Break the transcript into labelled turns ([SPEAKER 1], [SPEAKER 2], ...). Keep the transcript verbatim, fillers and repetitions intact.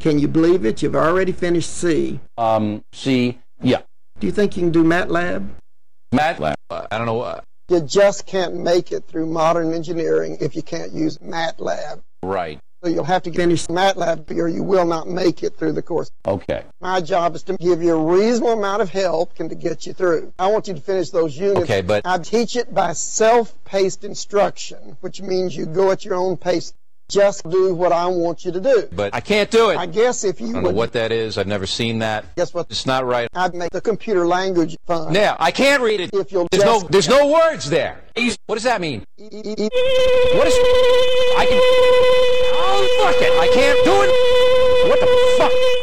[SPEAKER 1] Can you believe it? You've already finished C.
[SPEAKER 2] Um, C, yeah.
[SPEAKER 1] Do you think you can do MATLAB?
[SPEAKER 2] MATLAB, I don't know. Uh,
[SPEAKER 3] You just can't make it through modern engineering if you can't use MATLAB.
[SPEAKER 2] right.
[SPEAKER 3] So you'll have to finish MATLAB or you will not make it through the course.
[SPEAKER 2] Okay.
[SPEAKER 3] My job is to give you a reasonable amount of help and to get you through. I want you to finish those units.
[SPEAKER 2] Okay, but
[SPEAKER 3] I teach it by self-paced instruction, which means you go at your own pace. Just do what I want you to do.
[SPEAKER 2] But I can't do it.
[SPEAKER 3] I guess if you
[SPEAKER 2] I don't
[SPEAKER 3] would,
[SPEAKER 2] know what that is. I've never seen that.
[SPEAKER 3] guess what?
[SPEAKER 2] It's not right.
[SPEAKER 3] I'd make the computer language fun.
[SPEAKER 2] Now, I can't read it.
[SPEAKER 3] If you'll
[SPEAKER 2] There's no,
[SPEAKER 3] just-
[SPEAKER 2] there's no words there. What does that mean?
[SPEAKER 3] E- e- e-
[SPEAKER 2] What is... I can... Oh, fuck it. I can't do it. What the fuck?